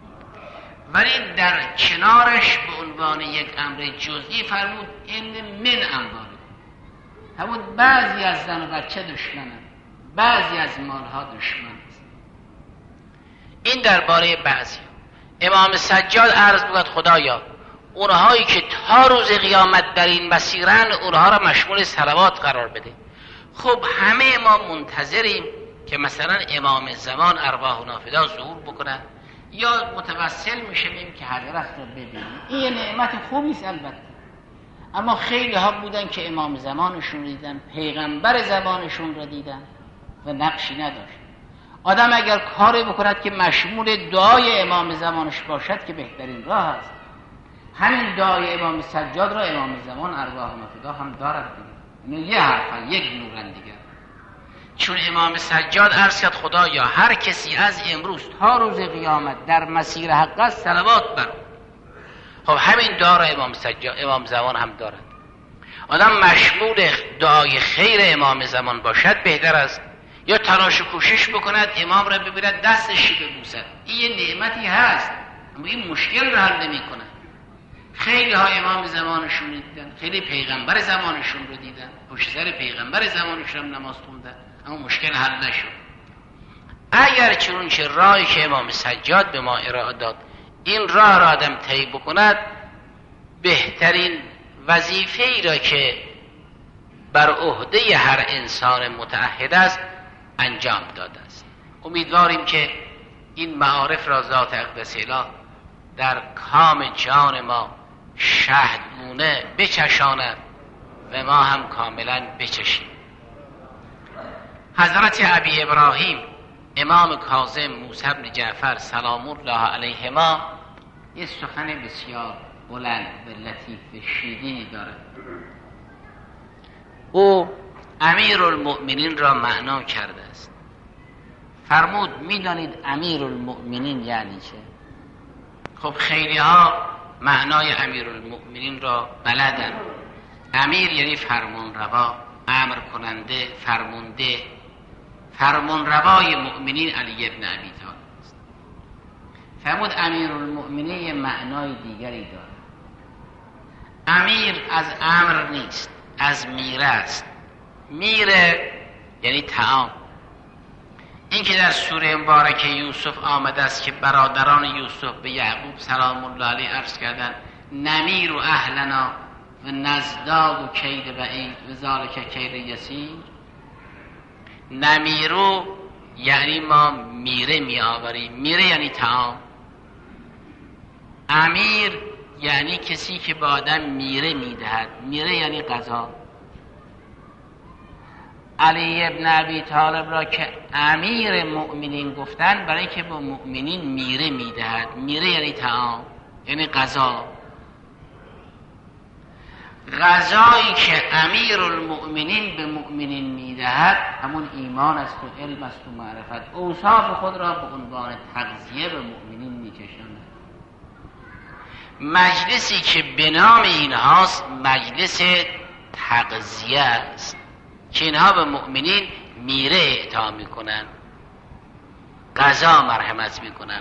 ولی در کنارش به عنوان یک امر جزئی فرمود ان من اموالکم. همون بعضی از زن و بچه دشمنن، بعضی از مالها دشمن است. این درباره بعضی. امام سجاد عرض می‌کرد خدایا اونهایی که تا روز قیامت در این مسیرن اونها را مشمول صلوات قرار بده. خب همه ما منتظریم که مثلا امام زمان ارواح نافذه ظهور بکنن یا متوسل میشیم که حضرت رو ببینیم. این نعمت خوبی است البته، اما خیلی ها بودن که امام زمانشون دیدن، پیغمبر زمانشون رو دیدن و نقشی نداشت. آدم اگر کاری بکند که مشمول دعای امام زمانش باشد که بهترین راه است. همین دعای امام سجاد را امام زمان ارواح نافذه هم دارد دیگه. یه حرفا، یک نورن دیگه. چون امام سجاد عرض کرد خدایا هر کسی از امروز تا روز قیامت در مسیر حق است صلوات بر. خب همین دعا امام سجاد امام زمان هم دارد. آدم مشمول دعای خیر امام زمان باشد بهتر است، یا تلاش و کوشش بکند امام را ببیند دستش ببوسد. این یه نعمتی هست، اما این مشکل را حل نمی‌کنه. خیلی ها امام زمانشون دیدن، خیلی پیغمبر زمانشون رو دیدن، پشت سر پیغمبر زمانشون هم نماز خوندن، اما مشکل حل نشد. اگر چنانچه راهی که امام سجاد به ما ارائه داد این راه را آدم طی بکند، بهترین وظیفه ای را که بر عهده هر انسان متعهد است انجام داده است. امیدواریم که این معارف را ذات اقدس اله در کام جان ما شهدگونه بچشاند و ما هم کاملا بچشیم. حضرت ابی ابراهیم امام کاظم موسی بن جعفر سلام الله علیهما یه سخن بسیار بلند و لطیف و شیرینی دارد. او امیر المؤمنین را معنا کرده است. فرمود میدانید امیر المؤمنین یعنی چه؟ خب خیلی ها معنای امیر المؤمنین را بلدن. امیر یعنی فرمان روا، امر کننده، فرمانده. فرمان روای مؤمنین علی ابن ابی طالب است. فرمود امیر المؤمنین معنای دیگری دارد. امیر از امر نیست، از میره است. میره یعنی طعام. این که در سوره مبارکه یوسف آمده است که برادران یوسف به یعقوب سلام الله علیه عرض کردند نمیر و اهلنا و نزداد و کید بعید و ذالک کید یسیر. نمیرو یعنی ما میره می آوریم. میره یعنی طعام. امیر یعنی کسی که با آدم میره میدهد. میره یعنی غذا. علی ابن ابی طالب را که امیر مؤمنین گفتن برای که با مؤمنین میره میدهد. میره یعنی طعام، یعنی غذا. غذایی که امیر المؤمنین به مؤمنین میدهد همون ایمان است و علم است و معرفت. اوصاف خود را به عنوان تغذیه به مؤمنین میکشند. مجلسی که به نام اینهاست مجلس تغذیه است که اینها به مؤمنین میره اعطا میکنن، غذا مرحمت میکنن.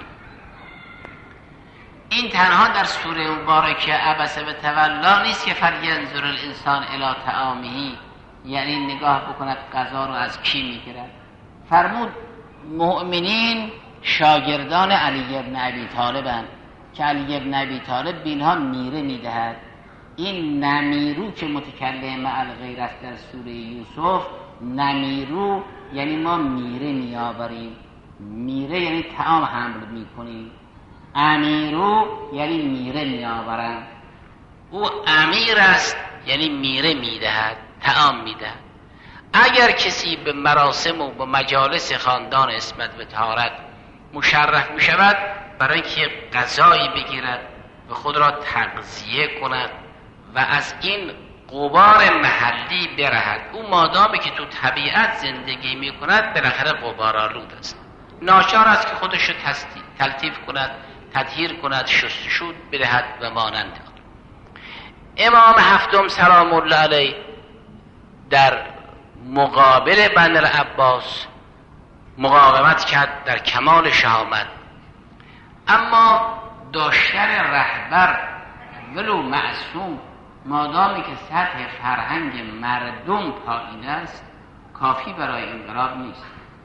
این تنها در سوره مبارکه عبس و تولا نیست که فلینظر الانسان الی طعامه، یعنی نگاه بکند غذا رو از کی میگیرد. فرمود مؤمنین شاگردان علی ابن ابی طالبند که علی ابن ابی طالب بینها میره میدهد. این نمیرو که متکلم مع الغیر است در سوره یوسف، نمیرو یعنی ما میره میآوریم. میره یعنی طعام حمل میکنیم. امیرو یعنی میره میآورند. او امیر است یعنی میره میدهد، طعام میدهد. اگر کسی به مراسم و به مجالس خاندان عصمت و طهارت مشرف میشود برای که غذایی بگیرد و خود را تغذیه کند و از این غبار محلی برهد، او مادامی که تو طبیعت زندگی میکند بالاخره غبار آلود است، ناچار است که خودش رو تلطیف کند، تطهیر کند، شستشو بدهد و مانند. امام هفتم سلام الله علیه در مقابل بنی العباس مقاومت کرد در کمال شهامت، اما داشتن رهبر ولو معصوم مادامی که سطح فرهنگ مردم پایین است کافی برای انقلاب نیست.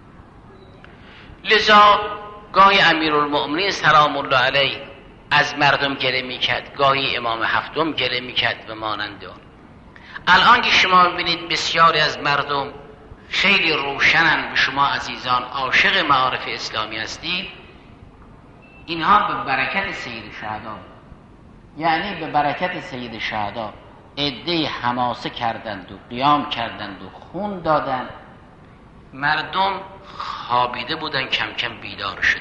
لذا گاهی امیرالمؤمنین سلام الله علیه از مردم گله میکرد، گاهی امام هفتم گله میکرد و مانند آن. الان که شما ببینید بسیاری از مردم خیلی روشنن و شما عزیزان عاشق معارف اسلامی هستید، اینها به برکت سید شهدا، یعنی به برکت سید شهدا عده حماسه کردند و قیام کردند و خون دادند. مردم خوابیده بودن کم کم بیدار شدن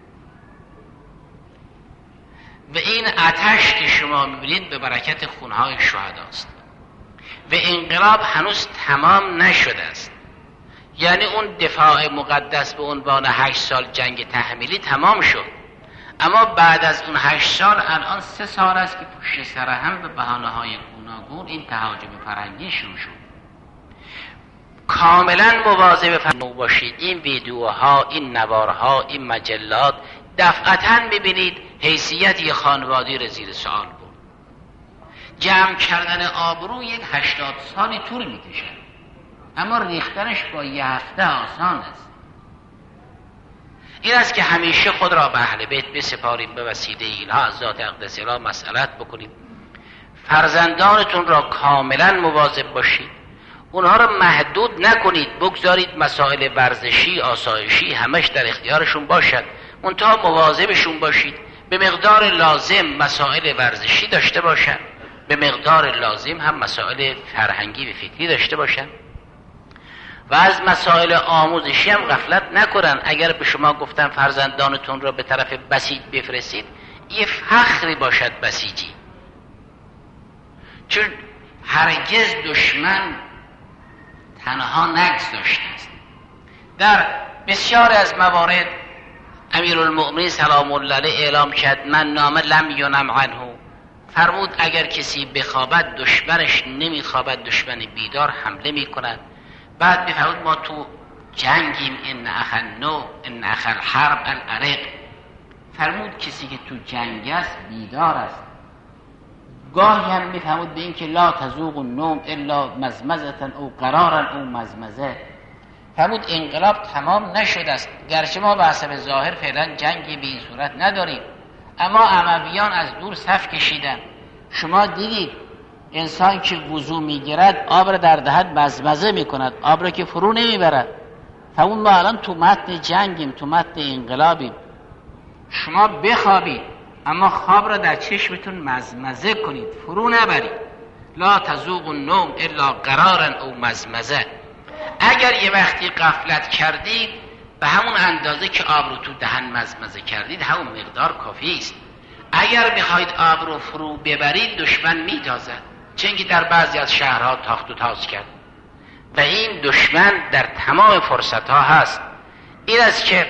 و این آتش که شما میبینید به برکت خونهای شهداست و انقلاب هنوز تمام نشده است. یعنی اون دفاع مقدس به عنوان هشت سال جنگ تحمیلی تمام شد، اما بعد از اون هشت سال الان سه سال است که پشت سر هم به بهانه‌های گوناگون این تهاجم فرهنگی شروع شد. کاملا مواظب فرمو باشید. این ویدیوها، این نوارها، این مجلات دفعتاً ببینید حیثیت یک خانوادی را زیر سوال برد. جمع کردن آبرو یک هشتاد سالی طول میکشد، اما ریختنش با یه هفته آسان است. این است که همیشه خود را به اهل بیت بسپاریم، به وسیله اینها از ذات اقدس اله مسئلت بکنید. فرزندانتون را کاملا مواظب باشید، اونها را محدود نکنید، بگذارید مسائل ورزشی، آسایشی همش در اختیارشون باشد، منتها مواظبشون باشید. به مقدار لازم مسائل ورزشی داشته باشن، به مقدار لازم هم مسائل فرهنگی و فکری داشته باشن و از مسائل آموزشی هم غفلت نکنن. اگر به شما گفتن فرزندانتون را به طرف بسیج بفرستید، یه فخری باشد بسیجی، چون هرگز دشمن تنها نگذاشته است. در بسیار از موارد امیرالمؤمنین سلام الله علیه اعلام کرد من نام لم ینم عنه، فرمود اگر کسی بخوابد دشمنش نمیخوابد، دشمن بیدار حمله میکند. بعد بفرمود ما تو جنگیم، ان اخل نو ان اخل حرب العرق، فرمود کسی که تو جنگ است بیدار است. گاهی هم میفرمود به این که لا تذوق النوم الا مزمزه او قرارا او مزمزه. فرمود انقلاب تمام نشده است، گرچه ما به حسب ظاهر فعلا جنگی به این صورت نداریم، اما امویان از دور صف کشیدن. شما دیدید انسان که وضو میگیرد آب را در دهن مزمزه میکند، آب را که فرو نمیبرد. همون ما الان تو متن جنگیم، تو متن انقلابیم. شما بخوابید اما خواب را در چشمتون مزمزه کنید، فرو نبرید. لا تذوق النوم الا قرارا او مزمزه. اگر یه وقتی غفلت کردید به همون اندازه که آب رو تو دهن مزمزه کردید همون مقدار کافی است. اگر بخواید آب رو فرو ببرید دشمن میتازد، چون که در بعضی از شهرها تاخت و تاز کرد و این دشمن در تمام فرصت ها هست. این است که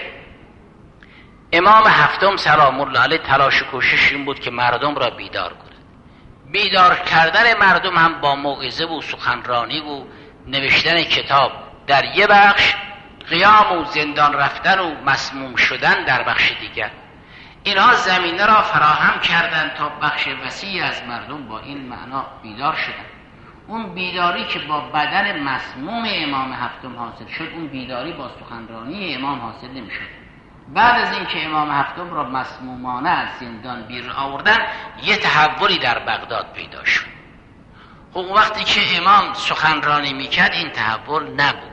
امام هفتم سلام الله علیه تلاش و کوشش این بود که مردم را بیدار کند. بیدار کردن مردم هم با موعظه و سخنرانی و نوشتن کتاب در یه بخش، قیام و زندان رفتن و مسموم شدن در بخش دیگر. اینها زمینه را فراهم کردند تا بخش وسیعی از مردم با این معنا بیدار شدند. اون بیداری که با بدن مسموم امام هفتم حاصل شد، اون بیداری با سخنرانی امام حاصل نمی‌شد. بعد از اینکه امام هفتم را مسمومانه از زندان بیرون آوردن، یه تحولی در بغداد پیدا شد. اون وقتی که امام سخنرانی میکرد این تحول نبود.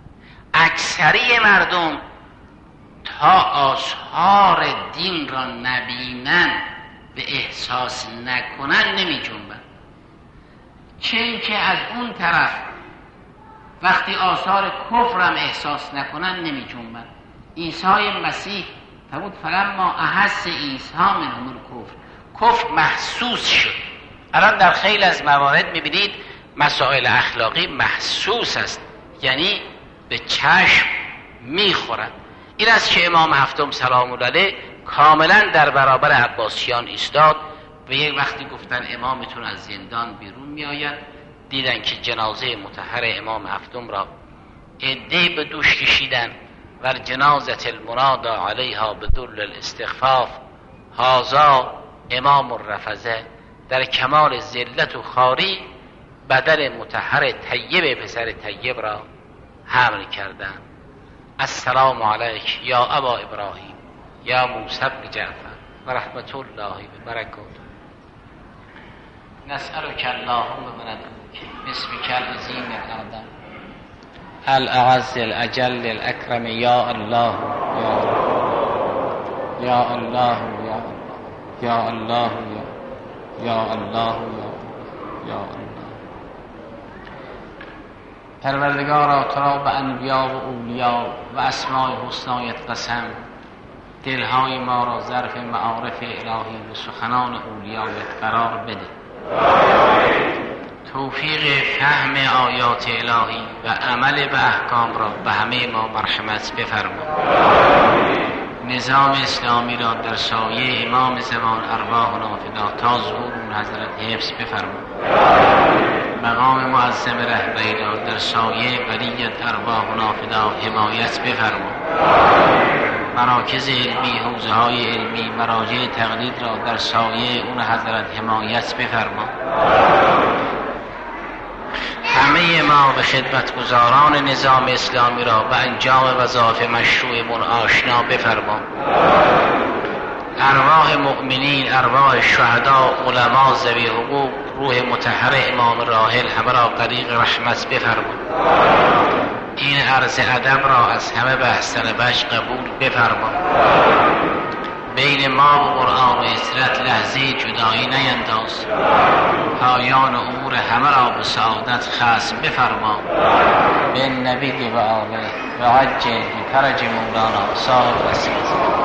اکثری مردم تا آثار دین را نبینن و احساس نکنن نمی جنبن. چه اینکه از اون طرف وقتی آثار کفر هم احساس نکنن نمی جنبن. عیسی مسیح فرمود فلما احس عیسی منهم الکفر، کفر محسوس شد. الان در خیلی از موارد میبینید مسائل اخلاقی محسوس است، یعنی به چشم میخورد. این است که امام هفتم سلام الله علیه کاملا در برابر عباسیان ایستاد و یک وقتی گفتن امامتون از زندان بیرون میآید، دیدن که جنازه مطهر امام هفتم را عده‌ای به دوش کشیدن و جنازه المنادى علیها بدل الاستخفاف هذا امام الرفضه، در کمال ذلت و خواری بدن مطهر طیب پسر طیب را حمل کردند. السلام علیک یا ابا ابراهیم یا موسی بن جعفر و رحمت الله و برکاته. نسألک اللهم بمنك باسمك العظیم الاعظم الاعز الاجل الاکرم یا الله یا الله یا الله یا الله یا الله. پروردگارا تو را به انبیا و اولیا و اسماء حسنایت قسم، دلهای ما را ظرف معارف الهی و سخنان اولیایت قرار بده. توفیق فهم آیات الهی و عمل به احکام را به همه ما مرحمت بفرما. نظام اسلامی را در سایه امام زمان ارواحنا فدا تا ظهور اون حضرت حفظ بفرما. مقام معظم رهبری را در سایه ولیت ارواحنا فدا حمایت بفرما. مراکز علمی، حوزه های علمی، مراجع تقلید را در سایه اون حضرت حمایت بفرما. همه ما به خدمتگزاران نظام اسلامی را به انجام وظایف مشروعمون آشنا بفرما. ارواح مؤمنین، ارواح شهدا، علما، ذوی حقوق، روح مطهر امام راحل همه را غریق رحمت بفرما. این عرض ادب را از همه به احسن وجه قبول بفرما. بین ما و قرآن و اسرت لحظه جدایی نینداز. پایان امور همه را به سعادت ختم بفرما. به نبی و آله و عجل فرج مولانا صاحب رسول